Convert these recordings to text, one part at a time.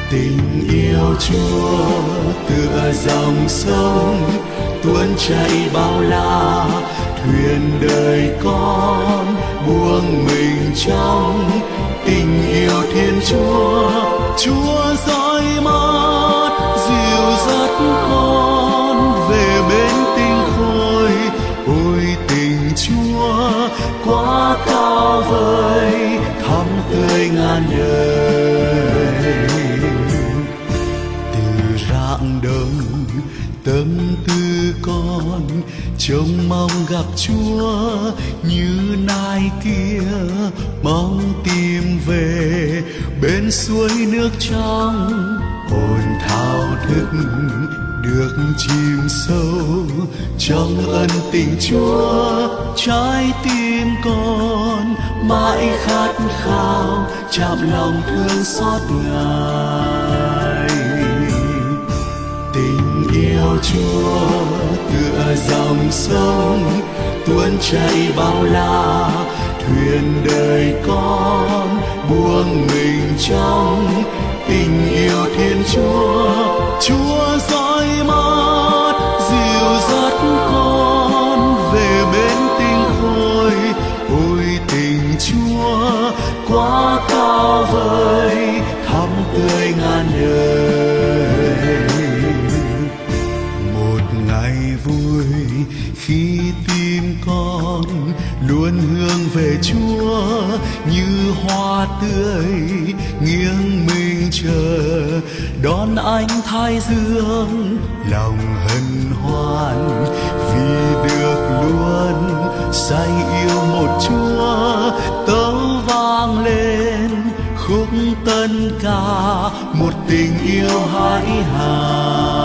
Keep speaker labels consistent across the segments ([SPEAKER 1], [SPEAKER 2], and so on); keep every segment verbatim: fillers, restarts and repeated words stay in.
[SPEAKER 1] Tình yêu Chúa tựa dòng sông tuôn chảy bao la, thuyền đời con buông mình trong tình yêu Thiên Chúa. Chúa dõi mắt dìu dắt con về bên tinh khôi. Ôi tình Chúa quá cao vời, thắm tươi ngàn đời. Từ rạng đông tâm tư con trông mong gặp Chúa, như nai kia mong tìm về bên suối nước trong. Hồn thao thức được chìm sâu trong ân tình Chúa, trái tim con mãi khát khao chạm lòng thương xót Ngài. Tình yêu Chúa tựa dòng sông tuôn chảy bao la, thuyền đời con buông mình trong tình yêu Thiên Chúa. Chúa dõi mắt dìu dắt con về bên tinh khôi. Ôi tình Chúa quá cao vời, thắm tươi ngàn đời. Một ngày vui khi tim con luôn hướng về Chúa, như hoa tươi nghiêng mình chờ đón ánh thái dương. Lòng hân hoan vì được luôn say yêu một Chúa, tấu vang lên khúc tân ca một tình yêu hãi hà.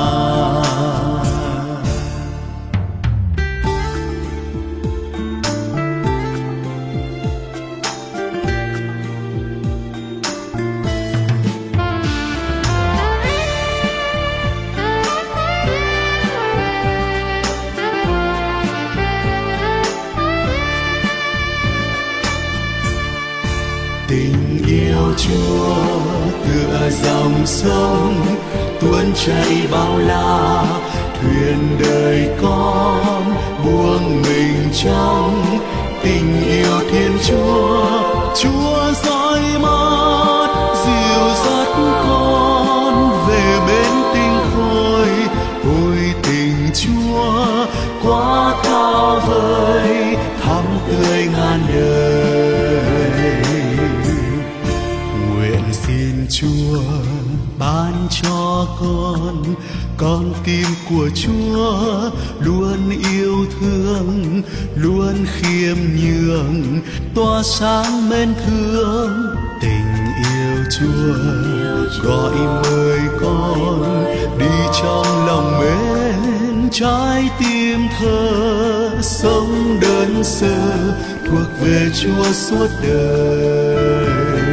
[SPEAKER 1] Tình yêu Chúa tựa dòng sông tuôn chảy bao la, thuyền đời con buông mình trong tình yêu Thiên Chúa. Chúa dõi mắt dìu dắt con về bên tinh khôi. Ôi tình Chúa quá cao vời, thắm tươi ngàn đời. Nguyện xin Chúa ban cho con con tim của Chúa, luôn yêu thương, luôn khiêm nhường, tỏa sáng mến thương. Tình yêu Chúa gọi mời con đi trong lòng mến, trái tim thơ sống đơn sơ thuộc về Chúa suốt đời.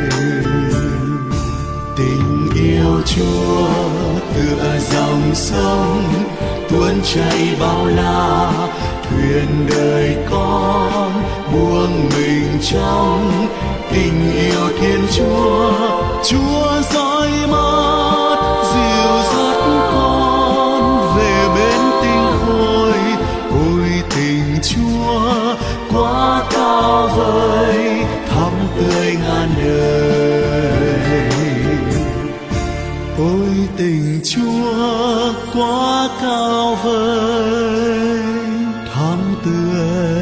[SPEAKER 1] Tình yêu Chúa tựa dòng sông tuôn chảy bao la, thuyền đời con buông mình trong tình yêu Thiên Chúa. Chúa dõi mắt dìu dắt con về bên tinh khôi. Ôi tình Chúa quá cao vời, thắm tươi ngàn đời. Ôi tình Chúa quá cao vời, thắm tươi